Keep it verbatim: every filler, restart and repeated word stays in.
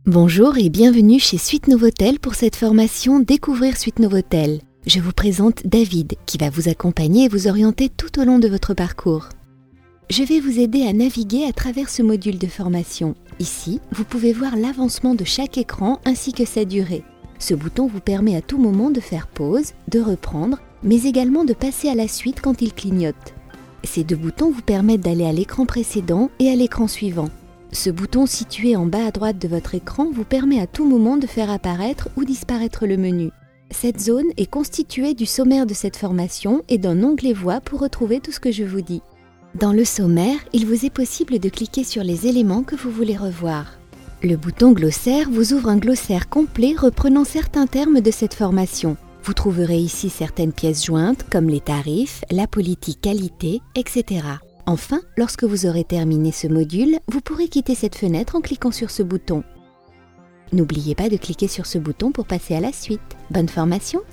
Bonjour et bienvenue chez Suite Novotel pour cette formation Découvrir Suite Novotel. Je vous présente David qui va vous accompagner et vous orienter tout au long de votre parcours. Je vais vous aider à naviguer à travers ce module de formation. Ici, vous pouvez voir l'avancement de chaque écran ainsi que sa durée. Ce bouton vous permet à tout moment de faire pause, de reprendre, mais également de passer à la suite quand il clignote. Ces deux boutons vous permettent d'aller à l'écran précédent et à l'écran suivant. Ce bouton situé en bas à droite de votre écran vous permet à tout moment de faire apparaître ou disparaître le menu. Cette zone est constituée du sommaire de cette formation et d'un onglet Voix pour retrouver tout ce que je vous dis. Dans le sommaire, il vous est possible de cliquer sur les éléments que vous voulez revoir. Le bouton glossaire vous ouvre un glossaire complet reprenant certains termes de cette formation. Vous trouverez ici certaines pièces jointes comme les tarifs, la politique qualité, et cetera. Enfin, lorsque vous aurez terminé ce module, vous pourrez quitter cette fenêtre en cliquant sur ce bouton. N'oubliez pas de cliquer sur ce bouton pour passer à la suite. Bonne formation!